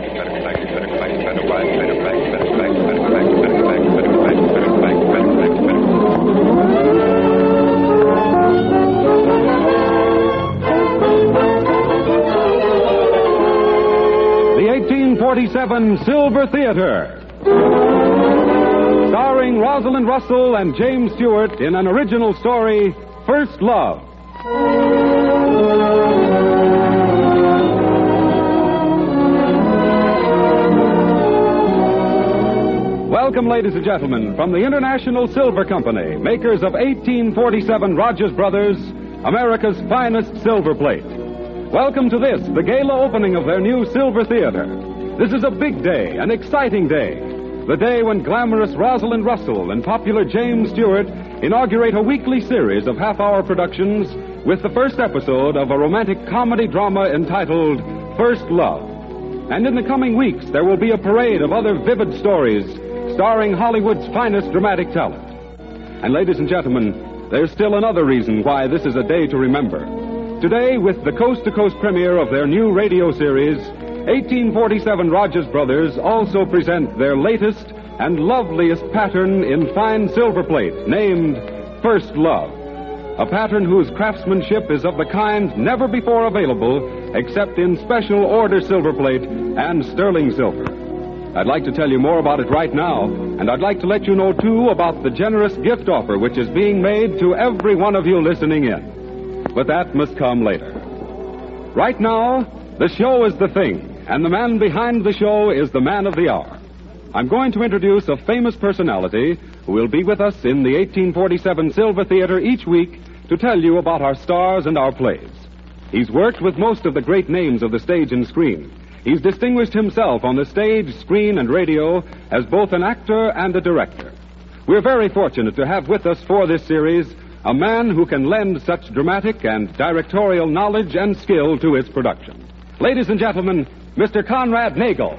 The 1847 Silver Theater, starring Rosalind Russell and James Stewart in an original story, First Love. Welcome, ladies and gentlemen, from the International Silver Company, makers of 1847 Rogers Brothers, America's finest silver plate. Welcome to this, the gala opening of their new Silver Theater. This is a big day, an exciting day. The day when glamorous Rosalind Russell and popular James Stewart inaugurate a weekly series of half-hour productions with the first episode of a romantic comedy drama entitled First Love. And in the coming weeks, there will be a parade of other vivid stories starring Hollywood's finest dramatic talent. And ladies and gentlemen, there's still another reason why this is a day to remember. Today, with the coast-to-coast premiere of their new radio series, 1847 Rogers Brothers also present their latest and loveliest pattern in fine silver plate, named First Love. A pattern whose craftsmanship is of the kind never before available except in special order silver plate and sterling silver. I'd like to tell you more about it right now, and I'd like to let you know, too, about the generous gift offer which is being made to every one of you listening in. But that must come later. Right now, the show is the thing, and the man behind the show is the man of the hour. I'm going to introduce a famous personality who will be with us in the 1847 Silver Theater each week to tell you about our stars and our plays. He's worked with most of the great names of the stage and screen. He's distinguished himself on the stage, screen, and radio as both an actor and a director. We're very fortunate to have with us for this series a man who can lend such dramatic and directorial knowledge and skill to its production. Ladies and gentlemen, Mr. Conrad Nagel.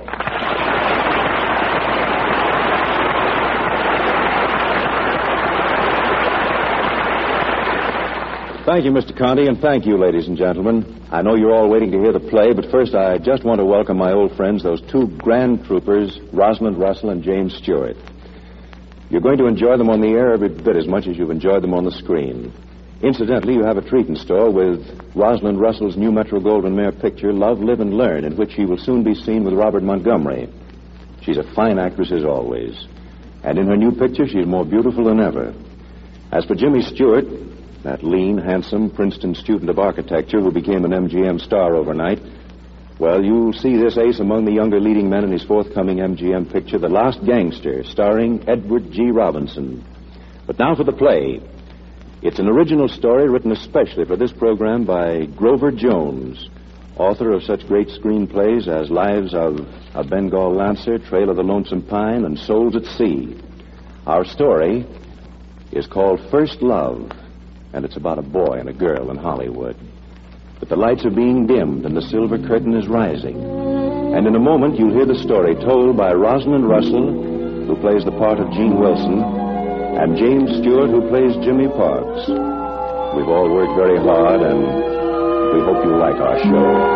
Thank you, Mr. Conti, and thank you, ladies and gentlemen. I know you're all waiting to hear the play, but first I just want to welcome my old friends, those two grand troopers, Rosalind Russell and James Stewart. You're going to enjoy them on the air every bit as much as you've enjoyed them on the screen. Incidentally, you have a treat in store with Rosalind Russell's new Metro-Goldwyn-Mayer picture, Love, Live, and Learn, in which she will soon be seen with Robert Montgomery. She's a fine actress as always. And in her new picture, she's more beautiful than ever. As for Jimmy Stewart, that lean, handsome Princeton student of architecture who became an MGM star overnight, well, you'll see this ace among the younger leading men in his forthcoming MGM picture, The Last Gangster, starring Edward G. Robinson. But now for the play. It's an original story written especially for this program by Grover Jones, author of such great screenplays as Lives of a Bengal Lancer, Trail of the Lonesome Pine, and Souls at Sea. Our story is called First Love, and it's about a boy and a girl in Hollywood. But the lights are being dimmed and the silver curtain is rising. And in a moment, you'll hear the story told by Rosalind Russell, who plays the part of Gene Wilson, and James Stewart, who plays Jimmy Parks. We've all worked very hard, and we hope you like our show.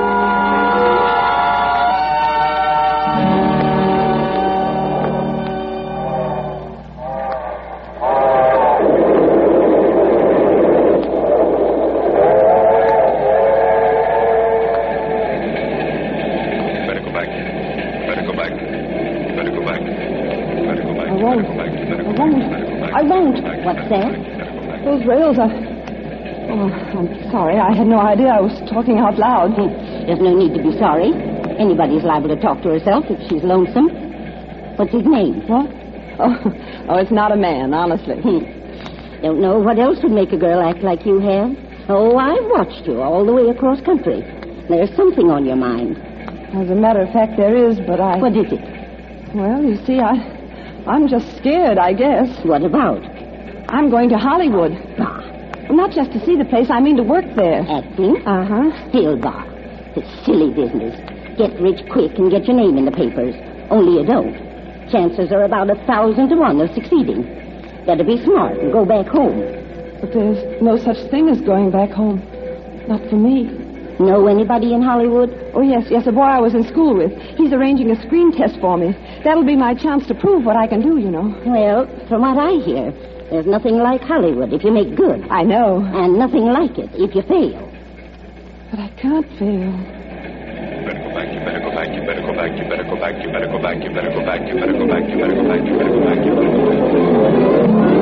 What's that? Those rails are... Oh, I'm sorry. I had no idea I was talking out loud. There's no need to be sorry. Anybody's liable to talk to herself if she's lonesome. What's his name? What? Oh, it's not a man, honestly. Don't know what else would make a girl act like you have. Oh, I've watched you all the way across country. There's something on your mind. As a matter of fact, there is, but I... What is it? Well, you see, I'm just scared, I guess. What about? I'm going to Hollywood. Bah. Not just to see the place, I mean to work there. Acting? Uh-huh. Still, bah. It's silly business. Get rich quick and get your name in the papers. Only you don't. Chances are about 1,000 to 1 of succeeding. Better be smart and go back home. But there's no such thing as going back home. Not for me. Know anybody in Hollywood? Oh, yes, a boy I was in school with. He's arranging a screen test for me. That'll be my chance to prove what I can do, you know. Well, from what I hear, there's nothing like Hollywood if you make good. I know. And nothing like it if you fail. But I can't fail. You better go back, you better go back, you better go back, you better go back, you better go back, you better go back, you better go back, you better go back, you better go back.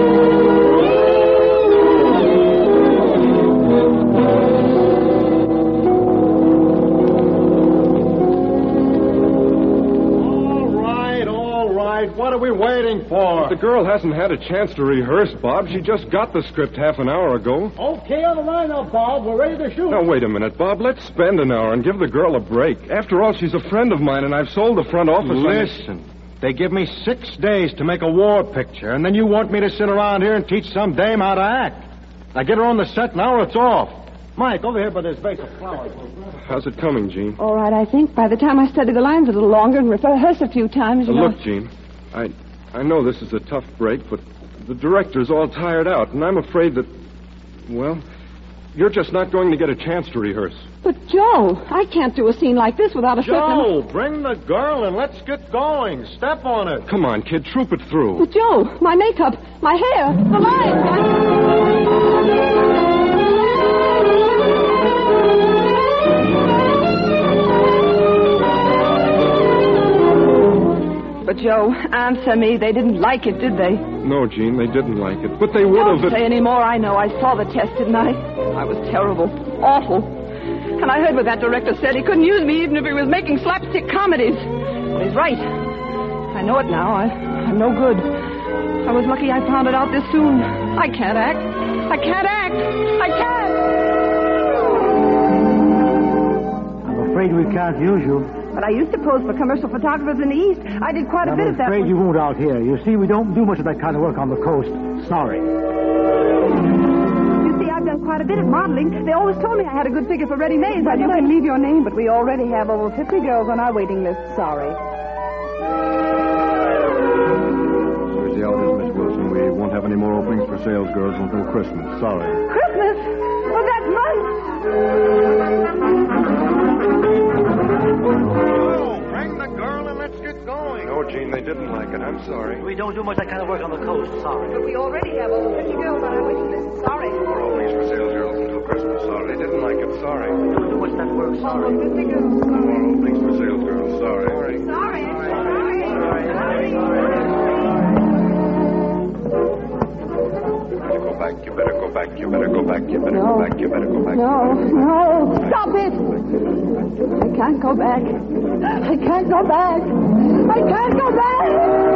What are we waiting for? The girl hasn't had a chance to rehearse, Bob. She just got the script half an hour ago. Okay, on the line now, Bob. We're ready to shoot. Now, wait a minute, Bob. Let's spend an hour and give the girl a break. After all, she's a friend of mine, and I've sold the front office. Listen, they give me 6 days to make a war picture, and then you want me to sit around here and teach some dame how to act. I get her on the set now, it's off. Mike, over here by this vase of flowers. How's it coming, Gene? All right, I think. By the time I study the lines a little longer and rehearse a few times, you know... Look, Gene, I know this is a tough break, but the director's all tired out, and I'm afraid that, well, you're just not going to get a chance to rehearse. But, Joe, I can't do a scene like this without a Joe, bring the girl and let's get going. Step on it. Come on, kid, troop it through. But, Joe, my makeup, my hair, the lines... But, Joe, answer me. They didn't like it, did they? No, Gene, they didn't like it. But they would have... Don't say any more. I know. I saw the test, didn't I? I was terrible. Awful. And I heard what that director said. He couldn't use me even if he was making slapstick comedies. Well, he's right. I know it now. I'm no good. I was lucky I found it out this soon. I can't act. I can't act. I can't. I'm afraid we can't use you. But I used to pose for commercial photographers in the East. I did quite a bit of that. I'm afraid you won't out here. You see, we don't do much of that kind of work on the coast. Sorry. You see, I've done quite a bit of modeling. They always told me I had a good figure for ready-mades. Well, you can leave your name, but we already have over 50 girls on our waiting list. Sorry. Here's the orders, Miss Wilson. We won't have any more openings for sales girls until Christmas. Sorry. Christmas? Well, that's months. Bring the girl and let's get going. No, Gene, they didn't like it. I'm sorry. We don't do much of that kind of work on the coast. Sorry. But we already have over 50 girls on our waiting list. Sorry. More openings for sales girls until Christmas. Sorry. They didn't like it. Sorry. We don't do much of that work. Sorry. Over 50 girls. More openings for sales girls. Sorry. Sorry. You better go back. You better go back. You better go back. You better go back. No. Stop it. I can't go back. I can't go back. I can't go back.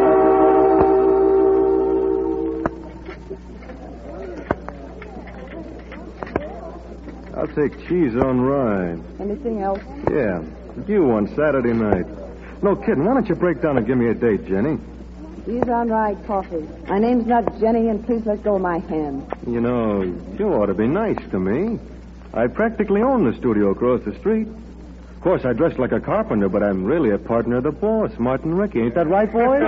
I'll take cheese on rye. Anything else? Yeah. You on Saturday night. No kidding. Why don't you break down and give me a date, Jenny? Cheese on rye coffee. My name's not Jenny, and please let go of my hand. You know, you ought to be nice to me. I practically own the studio across the street. Of course, I dress like a carpenter, but I'm really a partner of the boss, Martin Rickey. Ain't that right, boys?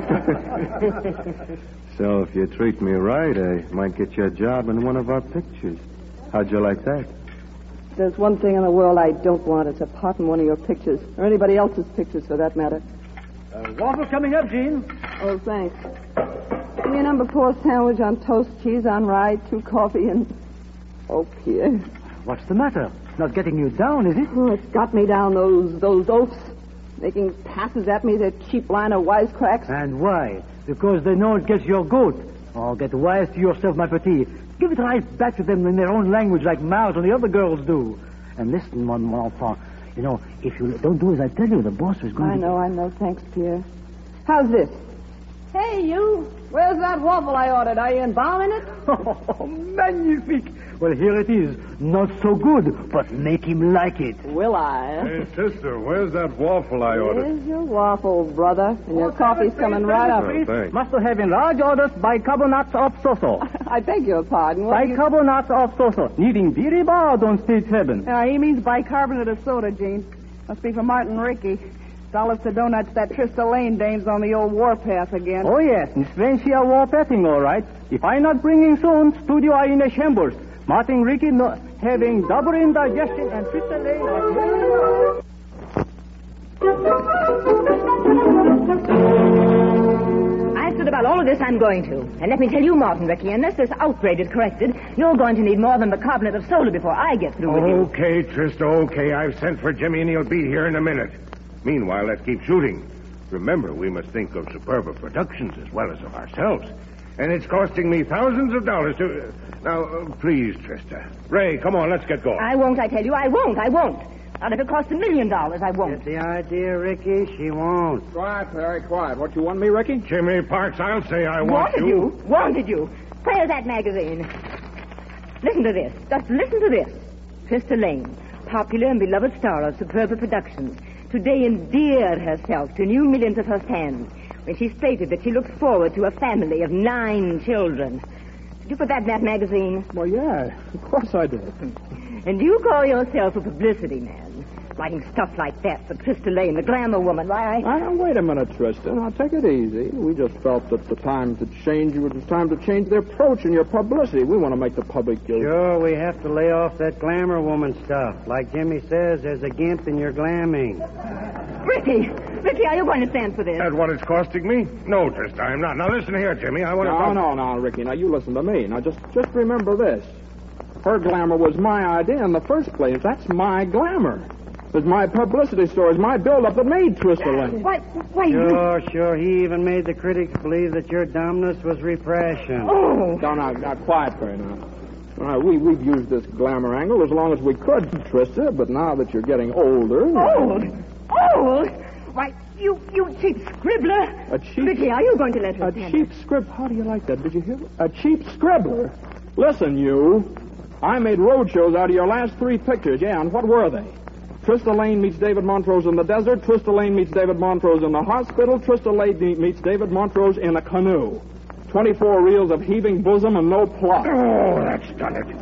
So if you treat me right, I might get you a job in one of our pictures. How'd you like that? There's one thing in the world I don't want. It's a part in one of your pictures, or anybody else's pictures, for that matter. Waffle coming up, Gene. Oh, thanks. Give me a number 4 sandwich on toast, cheese on rye, 2 coffee, and... Oh, Pierre. What's the matter? Not getting you down, is it? Oh, it's got me down, those oafs. Making passes at me, their cheap line of wisecracks. And why? Because they know it gets your goat. Oh, get wise to yourself, my petit. Give it right back to them in their own language like Miles and the other girls do. And listen, mon enfant. You know, if you don't do as I tell you, the boss is going to... I know. Thanks, Pierre. How's this? Hey, you. Where's that waffle I ordered? Are you embalming it? Oh, magnifique. Well, here it is. Not so good, but make him like it. Will I? Hey, sister, where's that waffle I ordered? Here's your waffle, brother. And your coffee's coming right up. Oh, thanks. Must have in large orders bicarbonate of soso. I beg your pardon. What do you... Bicarbonate of soso. Needing very bad on stage heaven. He means bicarbonate of soda, Gene. Must be for Martin Rickey. Dollars to donuts, that Trista Lane dame's on the old warpath again. Oh, yes. Miss Frenchy are warpathing, all right. If I not bringing soon, studio are in a chambers. Martin Rickey, no... having double indigestion and Trista Lane are... I said about all of this I'm going to. And let me tell you, Martin Ricky, unless this outrage is corrected, you're going to need more than bicarbonate of soda before I get through with you. Okay, Trista, okay. I've sent for Jimmy and he'll be here in a minute. Meanwhile, let's keep shooting. Remember, we must think of Superba Productions as well as of ourselves. And it's costing me thousands of dollars to... Now, please, Trista. Ray, come on, let's get going. I won't, I tell you. I won't. Not if it costs $1 million, I won't. Get the idea, Ricky? She won't. Quiet, Perry, quiet. What, you want me, Ricky? Jimmy Parks, I'll say I want Wanted you. Where's that magazine? Listen to this. Just listen to this. Trista Lane, popular and beloved star of Superba Productions, today endeared herself to new millions of her fans when she stated that she looks forward to a family of 9 children. Did you put that in that magazine? Well, yeah, of course I did. And you call yourself a publicity man, writing stuff like that for Trista Lane, the glamour woman. Why, Now, wait a minute, Trista. Now, take it easy. We just felt that the time to change, it was time to change the approach in your publicity. We want to make the public guilty. Sure, we have to lay off that glamour woman stuff. Like Jimmy says, there's a gimp in your glamming. Ricky, are you going to stand for this? That's what it's costing me? No, Trista, I'm not. Now, listen here, Jimmy. I want to... No, Ricky. Now, you listen to me. Now, just remember this. Her glamour was my idea in the first place. That's my glamour. It's my publicity story. It's my build-up that made Trista Lane. Why? Sure. He even made the critics believe that your dumbness was repression. Oh! Now, quiet, Perry, now. We've used this glamour angle as long as we could, Trista, but now that you're getting older... Old? Why, you cheap scribbler. A cheap... Ricky, are you going to let her A cheap scribbler? How do you like that? Did you hear it? A cheap scribbler? Listen, you... I made roadshows out of your last 3 pictures, yeah, and what were they? Trista Lane meets David Montrose in the desert, Trista Lane meets David Montrose in the hospital, Trista Lane meets David Montrose in a canoe. 24 reels of heaving bosom and no plot. Oh, that's done it.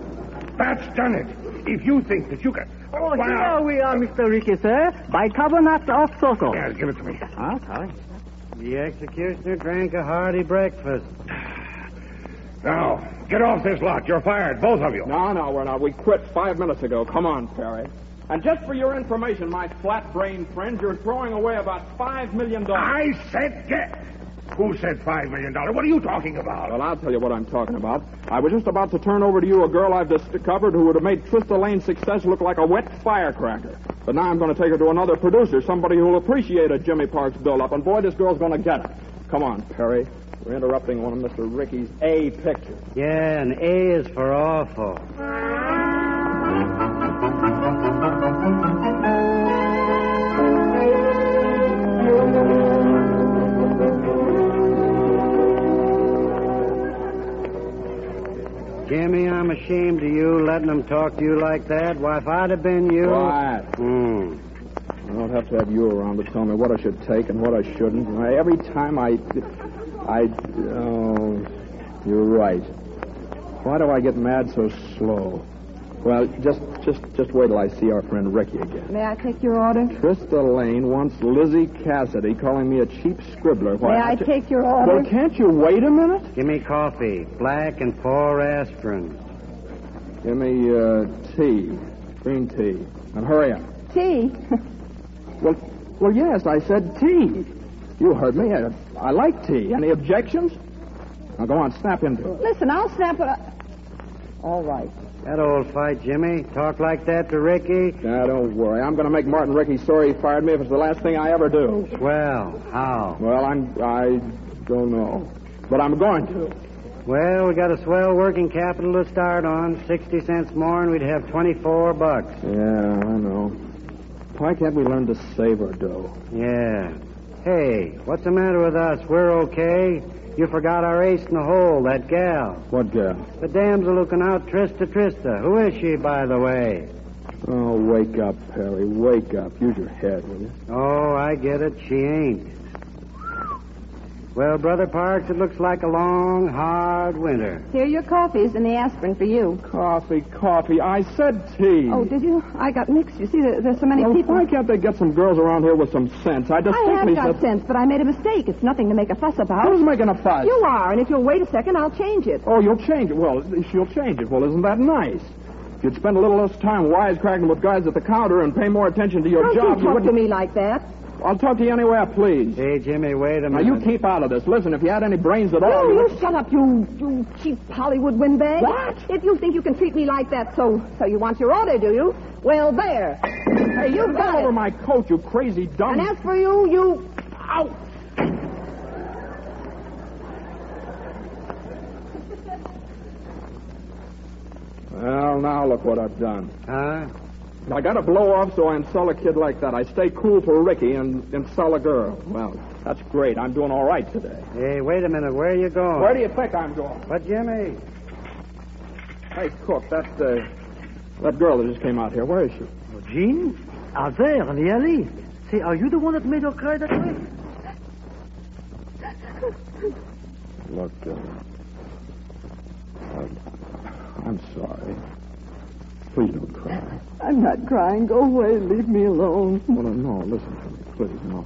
If you think that you can... Oh, here we are, Mr. Ricky, sir. Bicarbonate of soda. Yeah, give it to me. Okay. The executioner drank a hearty breakfast. Now, get off this lot. You're fired, both of you. No, we're not. We quit 5 minutes ago. Come on, Perry. And just for your information, my flat-brained friend, you're throwing away about $5 million. I said get. Who said $5 million? What are you talking about? Well, I'll tell you what I'm talking about. I was just about to turn over to you a girl I've discovered who would have made Trista Lane's success look like a wet firecracker. But now I'm going to take her to another producer, somebody who'll appreciate a Jimmy Parks build-up. And boy, this girl's going to get it. Come on, Perry. We're interrupting one of Mr. Ricky's A pictures. Yeah, and A is for awful. Jimmy, I'm ashamed of you letting them talk to you like that. Why, if I'd have been you... Quiet. I don't have to have you around to tell me what I should take and what I shouldn't. Every time Oh, you're right. Why do I get mad so slow? Well, just wait till I see our friend Ricky again. May I take your order? Trista Lane wants Lizzie Cassidy calling me a cheap scribbler. May I take your order? Well, can't you wait a minute? Give me coffee, black and 4 aspirin. Give me tea, green tea, and hurry up. Tea? Well, yes, I said tea. You heard me. I like tea. Any objections? Now, go on, snap into it. Listen, I'll snap it up. All right. That old fight, Jimmy. Talk like that to Ricky. Now, don't worry. I'm going to make Martin Ricky sorry he fired me if it's the last thing I ever do. Well, how? Well, I don't know. But I'm going to. Well, we got a swell working capital to start on. 60 cents more and we'd have $24. Yeah, I know. Why can't we learn to save our dough? Yeah. Hey, what's the matter with us? We're okay. You forgot our ace in the hole, that gal. What gal? The damsel looking out, Trista. Who is she, by the way? Oh, wake up, Perry. Wake up. Use your head, will you? Oh, I get it. She ain't. Well, Brother Parks, it looks like a long, hard winter. Here are your coffees and the aspirin for you. Coffee. I said tea. Oh, did you? I got mixed. You see, there's so many people. Why can't they get some girls around here with some sense? I have got sense, but I made a mistake. It's nothing to make a fuss about. Who's making a fuss? You are, and if you'll wait a second, I'll change it. Oh, you'll change it. Well, she'll change it. Well, isn't that nice? If you'd spend a little less time wisecracking with guys at the counter and pay more attention to your Don't job, you talk to me like that. I'll talk to you anywhere I please. Hey, Jimmy, wait a Now, minute. you keep out of this. Listen, if you had any brains at all... You shut up, you cheap Hollywood windbag. What? If you think you can treat me like that, so you want your order, do you? Well, there. Hey, you got all it. over my coat, you crazy dumb... And as for you... Ow! Well, now look what I've done. Huh? I got to blow off so I insult a kid like that. I stay cool for Ricky and insult a girl. Well, that's great. I'm doing all right today. Hey, wait a minute. Where are you going? Where do you think I'm going? But, Jimmy. Hey, Cook, that girl that just came out here, where is she? Oh, Jean? Out there in the alley. Say, are you the one that made her cry that way? Look, I'm sorry. Please don't cry. I'm not crying. Go away. Leave me alone. Well, no, listen to me, please, no.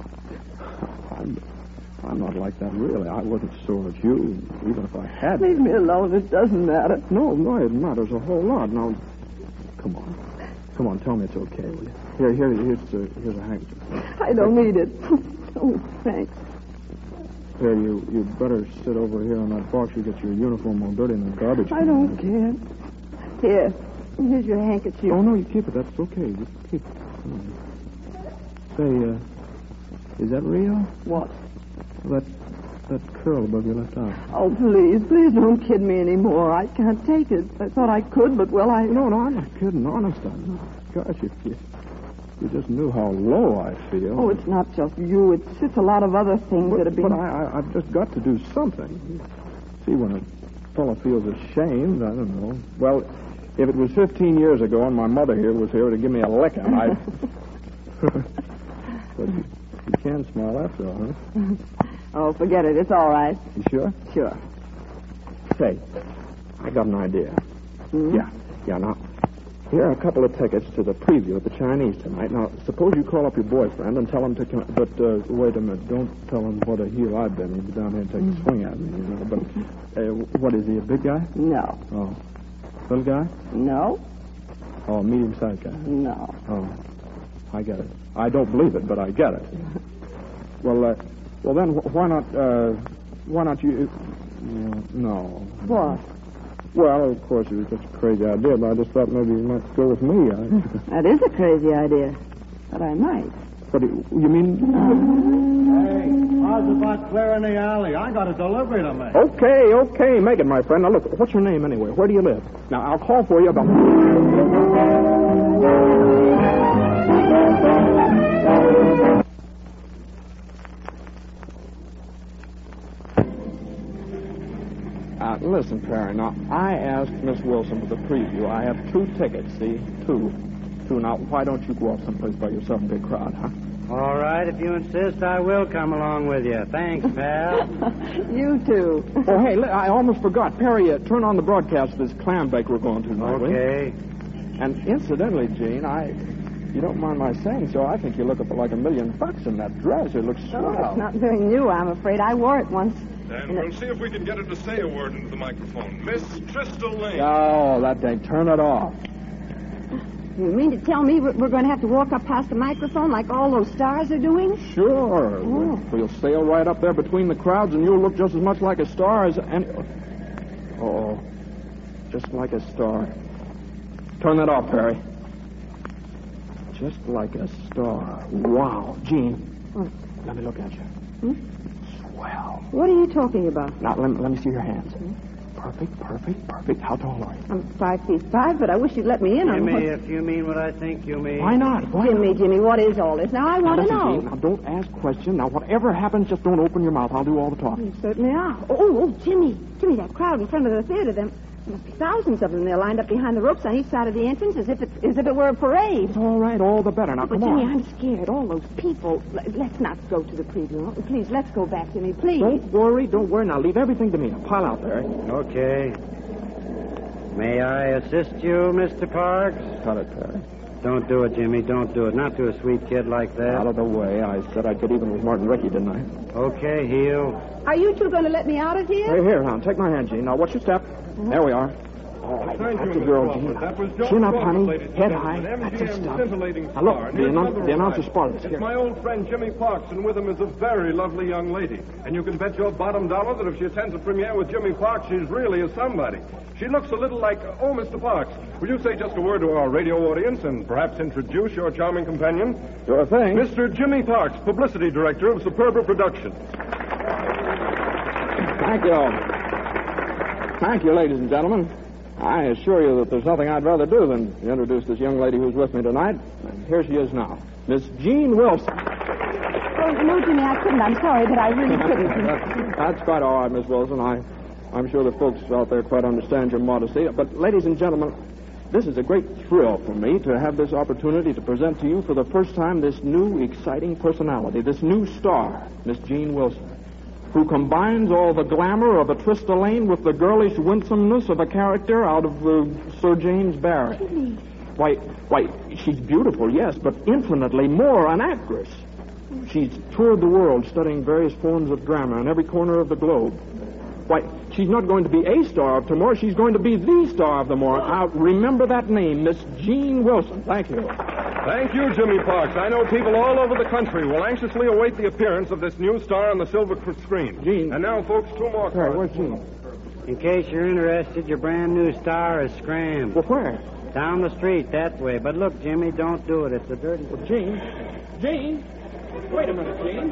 I'm not like that, really. I wasn't sore at you, even if I had. Leave me alone. It doesn't matter. No, it matters a whole lot. Now, come on, tell me it's okay, will you? Here's a handkerchief. I don't need it. Oh, thanks. Here, you better sit over here on that box. You get your uniform all dirty in the garbage. I don't care. Here's your handkerchief. Oh, no, you keep it. That's okay. You keep it. Say, is that real? What? That curl above your left eye. Oh, please don't kid me anymore. I can't take it. I thought I could, but, well, No, I'm not kidding. Honest, I'm not. Gosh, if you just knew how low I feel. Oh, it's not just you. It's a lot of other things that have been... But I've just got to do something. See, when a fellow feels ashamed, I don't know. Well, if it was 15 years ago and my mother here was here to give me a licking, I'd... But you can smile after all, huh? Oh, forget it. It's all right. You sure? Sure. Say, I got an idea. Hmm? Yeah, now, here are a couple of tickets to the preview at the Chinese tonight. Now, suppose you call up your boyfriend and tell him to come... But, wait a minute. Don't tell him what a heel I've been. He'll be down here and take a swing at me, you know. But, what is he, a big guy? No. Oh. Little guy? No. Oh, medium-sized guy? No. Oh, I get it. I don't believe it, but I get it. Well, then, why not you... No. What? Well, of course, it was just a crazy idea, but I just thought maybe you might go with me. That is a crazy idea, but I might. What do you mean? Hey, how's about clearing the alley? I got a delivery to make. Okay, make it, my friend. Now, look, what's your name anyway? Where do you live? Now, I'll call for you about... Listen, Perry, now, I asked Miss Wilson for the preview. I have 2 tickets, see? Two. Now, why don't you go off someplace by yourself, big crowd, huh? All right, if you insist, I will come along with you. Thanks, pal. You too. Oh, hey, I almost forgot. Perry, turn on the broadcast of this clam bake we're going to tonight, will you? Okay. And incidentally, Gene, you don't mind my saying so, I think you look like $1 million in that dress. It looks swell. It's not very new, I'm afraid. I wore it once. And we'll see if we can get her to say a word into the microphone. Miss Trista Lane. Oh, that thing. Turn it off. You mean to tell me we're going to have to walk up past the microphone like all those stars are doing? Sure. Oh. We'll sail right up there between the crowds, and you'll look just as much like a star as any... Oh, just like a star. Turn that off, Perry. Just like a star. Wow. Gene, let me look at you. Swell. What are you talking about? Now, let me see your hands. Perfect. How tall are you? I'm 5'5", but I wish you'd let me in on Jimmy, if you mean what I think you mean. Why not? Jimmy, what is all this? Now, I want to know. Now, don't ask questions. Now, whatever happens, just don't open your mouth. I'll do all the talking. You certainly are. Oh, Jimmy, that crowd in front of the theater, there must be thousands of them. They're lined up behind the ropes on each side of the entrance as if it were a parade. It's all right, all the better. Now, but come Jimmy, on. I'm scared. All those people. Let's not go to the preview. Please, let's go back, Jimmy, please. Don't worry. Now, leave everything to me. Now, pile out there. Okay. May I assist you, Mr. Parks? Cut it, Perry. Don't do it, Jimmy. Don't do it. Not to a sweet kid like that. Out of the way. I said I'd get even with Martin Ricky, didn't I? Okay, heel. Are you two going to let me out of here? Hey, here, now, take my hand, Gene. Now, watch your step. There we are. All right, Thank that's you, the girl, Mr. Gene. Crawford. That was Joe Chin up, Crawford, honey. ladies and Head gentlemen. high. That's MGM's the stuff. scintillating Now, look, star. the Here's announcer another spoiled us. It's Here. my old friend Jimmy Parks, and with him is a very lovely young lady. And you can bet your bottom dollar that if she attends a premiere with Jimmy Parks, she's really a somebody. She looks a little like, oh, Mr. Parks, will you say just a word to our radio audience and perhaps introduce your charming companion? Sure thing. Mr. Jimmy Parks, publicity director of Superba Productions. Thank you. Thank you, ladies and gentlemen. I assure you that there's nothing I'd rather do than introduce this young lady who's with me tonight. And here she is now, Miss Jean Wilson. Oh, no, Jimmy, I couldn't. I'm sorry, but I really couldn't. That's quite all right, Miss Wilson. I'm sure the folks out there quite understand your modesty. But, ladies and gentlemen, this is a great thrill for me to have this opportunity to present to you for the first time this new, exciting personality, this new star, Miss Jean Wilson, who combines all the glamour of a Trista Lane with the girlish winsomeness of a character out of Sir James Barry. Why, she's beautiful, yes, but infinitely more an actress. She's toured the world studying various forms of drama in every corner of the globe. Why, she's not going to be a star of tomorrow, she's going to be the star of tomorrow. Now, remember that name, Miss Jean Wilson. Thank you. Thank you, Jimmy Parks. I know people all over the country will anxiously await the appearance of this new star on the silver screen. Gene. And now, folks, two more Sorry, cards. where's Jean? In case you're interested, your brand new star is Scram. Well, where? Down the street, that way. But look, Jimmy, don't do it. It's a dirty... Well, Jean? Wait a minute, Jean.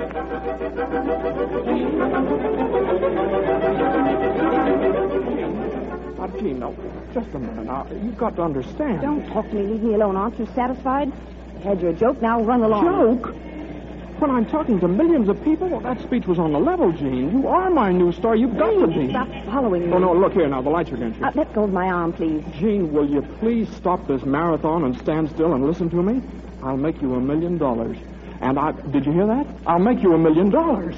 Now, Jean, no, just a minute. Now, you've got to understand. Don't talk to me. Leave me alone. Aren't you satisfied? You had your joke. Now run along. Joke? When I'm talking to millions of people, well, that speech was on the level, Jean. You are my new star. You've got to be. Stop following me. Oh, no, look here now. The lights are against you. Let go of my arm, please. Jean, will you please stop this marathon and stand still and listen to me? I'll make you $1 million. And did you hear that? I'll make you $1 million.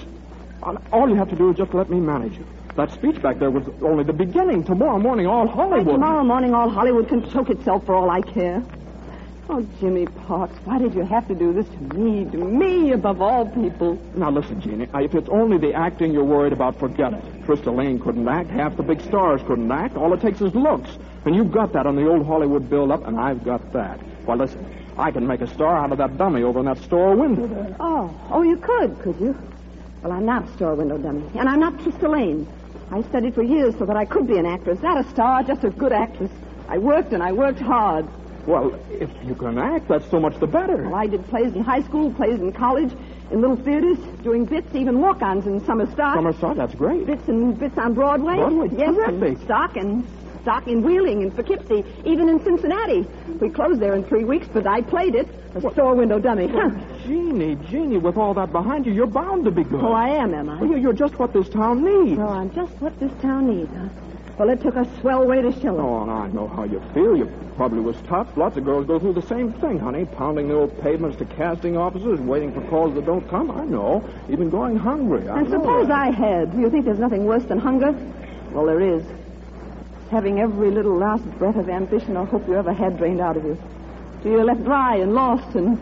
All you have to do is just let me manage you. That speech back there was only the beginning. Tomorrow morning, all Hollywood... Tomorrow morning, all Hollywood can choke itself for all I care. Oh, Jimmy Parks, why did you have to do this to me above all people? Now, listen, Jeannie, if it's only the acting you're worried about, forget it. Trista Lane couldn't act. Half the big stars couldn't act. All it takes is looks. And you've got that on the old Hollywood build-up, and I've got that. Well, listen, I can make a star out of that dummy over in that store window there. Oh, you could you? Well, I'm not a store window dummy, and I'm not Trista Lane. I studied for years so that I could be an actress. Not a star, just a good actress. I worked hard. Well, if you can act, that's so much the better. Well, I did plays in high school, plays in college, in little theaters, doing bits, even walk-ons in summer stock. Summer stock, that's great. Bits on Broadway. Broadway, yes, terrific. And stock in Wheeling and Poughkeepsie, even in Cincinnati. We closed there in 3 weeks, but I played it. A store window dummy. Jeannie, with all that behind you, you're bound to be good. Oh, I am I? Well, you're just what this town needs. Oh, I'm just what this town needs, huh? Well, it took a swell way to show it. Oh, and I know how you feel. You probably was tough. Lots of girls go through the same thing, honey. Pounding the old pavements to casting offices, waiting for calls that don't come. I know. Even going hungry. And suppose I had. Do you think there's nothing worse than hunger? Well, there is. Having every little last breath of ambition or hope you ever had drained out of you. So you're left dry and lost and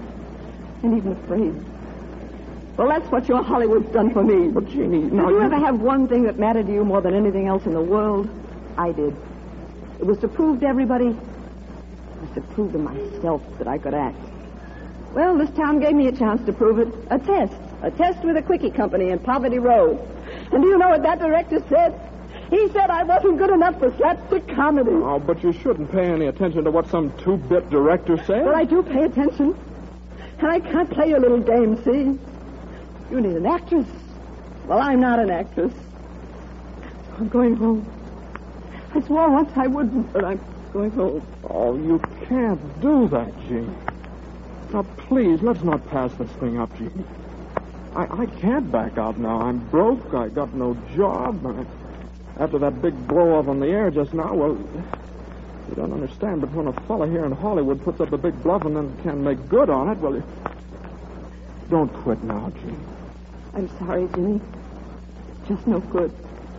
even afraid. Well, that's what your Hollywood's done for me. But, Jeannie, Did you ever have one thing that mattered to you more than anything else in the world? I did. It was to prove to everybody, it was to prove to myself that I could act. Well, this town gave me a chance to prove it. A test with a quickie company in Poverty Row. And do you know what that director said? He said I wasn't good enough for slapstick comedy. Oh, but you shouldn't pay any attention to what some two-bit director said. Well, I do pay attention. And I can't play your little game, see? You need an actress. Well, I'm not an actress. I'm going home. I swore once I wouldn't, but I'm going home. Oh, you can't do that, Jean. Now, please, let's not pass this thing up, Jean. I can't back out now. I'm broke. I got no job. After that big blow-off on the air just now, well, you don't understand, but when a fella here in Hollywood puts up a big bluff and then can't make good on it, well, don't quit now, Jean. I'm sorry, Jimmy. Just no good.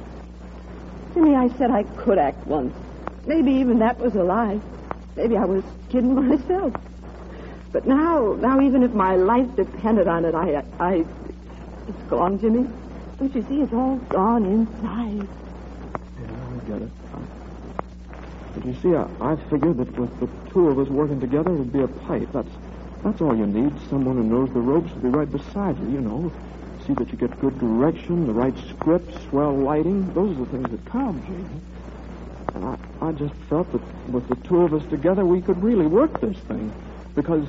Jimmy, I said I could act once. Maybe even that was a lie. Maybe I was kidding myself. But now even if my life depended on it, it's gone, Jimmy. Don't you see? It's all gone inside. Yeah, I get it. But you see, I figured that with the two of us working together, it'd be a pipe. That's all you need. Someone who knows the ropes to be right beside you, you know. See that you get good direction, the right script, swell lighting. Those are the things that count, Janie. And I just felt that with the two of us together, we could really work this thing. Because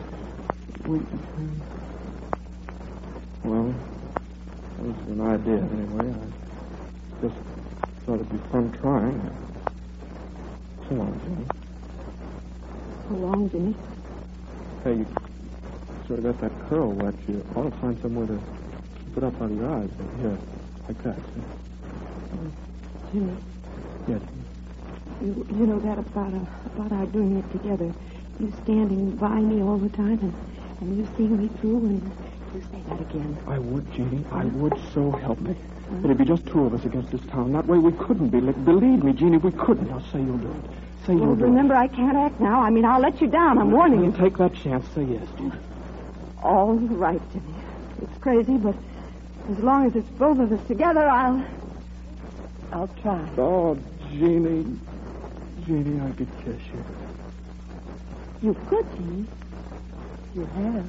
well, that was an idea anyway. I just thought it'd be fun trying. So long, Jimmy. So long, Jimmy. Hey, you sort of got that curl wet. You ought to find somewhere to keep it up on your eyes. Here, like that. Jimmy. Yes. You know that about our doing it together. You standing by me all the time and you seeing me through, and you say that again. I would, Jeannie. I would, so help me. It'd be just two of us against this town. That way we couldn't be licked. Believe me, Jeannie, we couldn't. Now say you'll do it. Say you'll do it. Remember, I can't act now. I mean, I'll let you down. I'm warning you. Take that chance. Say yes, Jeannie. All right, Jimmy. It's crazy, but as long as it's both of us together, I'll try. Oh, Jeannie. Jeannie, I could kiss you. You could, Jimmy. You have.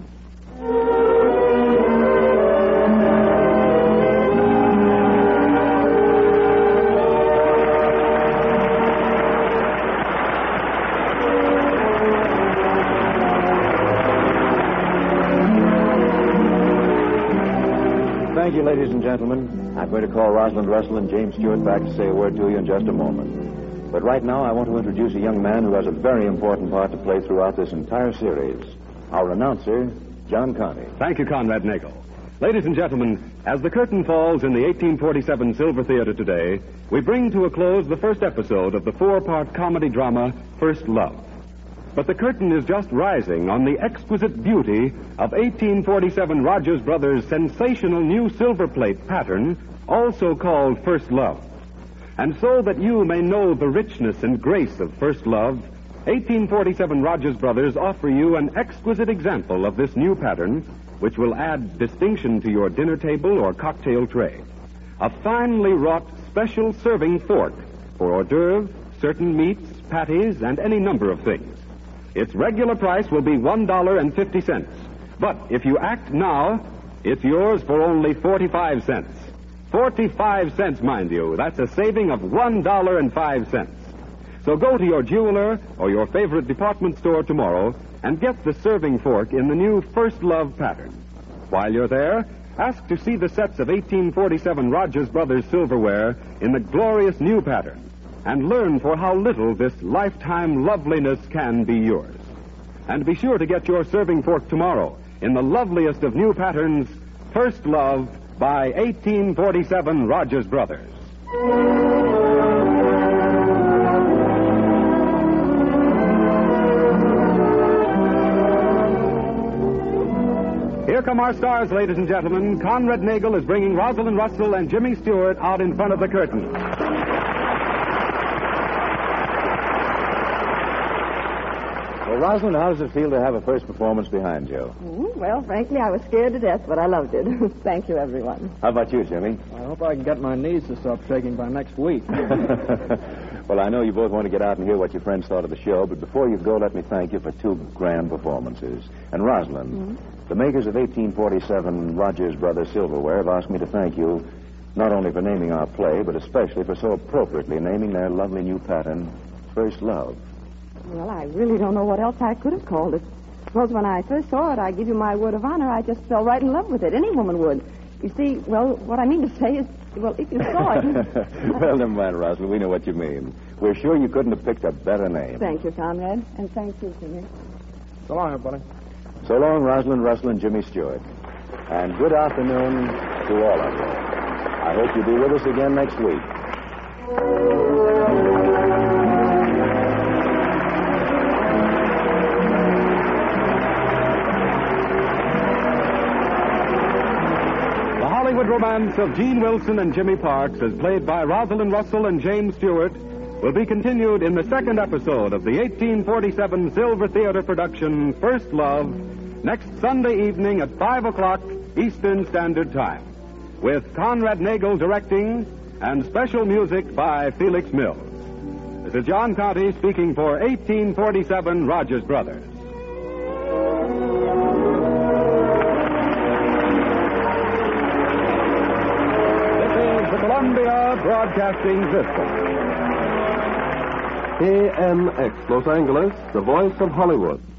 Thank you, ladies and gentlemen. I'm going to call Rosalind Russell and James Stewart back to say a word to you in just a moment. But right now, I want to introduce a young man who has a very important part to play throughout this entire series. Our announcer, John Conte. Thank you, Conrad Nagel. Ladies and gentlemen, as the curtain falls in the 1847 Silver Theater today, we bring to a close the first episode of the four-part comedy drama, First Love. But the curtain is just rising on the exquisite beauty of 1847 Rogers Brothers' sensational new silver plate pattern, also called First Love. And so that you may know the richness and grace of First Love, 1847 Rogers Brothers offer you an exquisite example of this new pattern, which will add distinction to your dinner table or cocktail tray. A finely wrought special serving fork for hors d'oeuvres, certain meats, patties, and any number of things. Its regular price will be $1.50. But if you act now, it's yours for only 45 cents. 45 cents, mind you. That's a saving of $1.05. So go to your jeweler or your favorite department store tomorrow and get the serving fork in the new First Love pattern. While you're there, ask to see the sets of 1847 Rogers Brothers silverware in the glorious new pattern and learn for how little this lifetime loveliness can be yours. And be sure to get your serving fork tomorrow in the loveliest of new patterns, First Love by 1847 Rogers Brothers. Here come our stars, ladies and gentlemen. Conrad Nagel is bringing Rosalind Russell and Jimmy Stewart out in front of the curtain. Well, Rosalind, how does it feel to have a first performance behind you? Well, frankly, I was scared to death, but I loved it. Thank you, everyone. How about you, Jimmy? I hope I can get my knees to stop shaking by next week. Well, I know you both want to get out and hear what your friends thought of the show, but before you go, let me thank you for two grand performances. And Rosalind, the makers of 1847 Rogers Brothers Silverware have asked me to thank you not only for naming our play, but especially for so appropriately naming their lovely new pattern, First Love. Well, I really don't know what else I could have called it. Suppose when I first saw it, I give you my word of honor, I just fell right in love with it. Any woman would. You see, well, what I mean to say is, well, if you saw it... Well, never mind, Rosalind. We know what you mean. We're sure you couldn't have picked a better name. Thank you, Conrad. And thank you, Jimmy. So long, everybody. So long, Rosalind Russell and Jimmy Stewart. And good afternoon to all of you. I hope you'll be with us again next week. Hollywood romance of Gene Wilson and Jimmy Parks, as played by Rosalind Russell and James Stewart, will be continued in the second episode of the 1847 Silver Theater production, First Love, next Sunday evening at 5 o'clock Eastern Standard Time, with Conrad Nagel directing and special music by Felix Mills. This is John Conte speaking for 1847 Rogers Brothers. This is the Columbia Broadcasting System. KMX Los Angeles, the voice of Hollywood.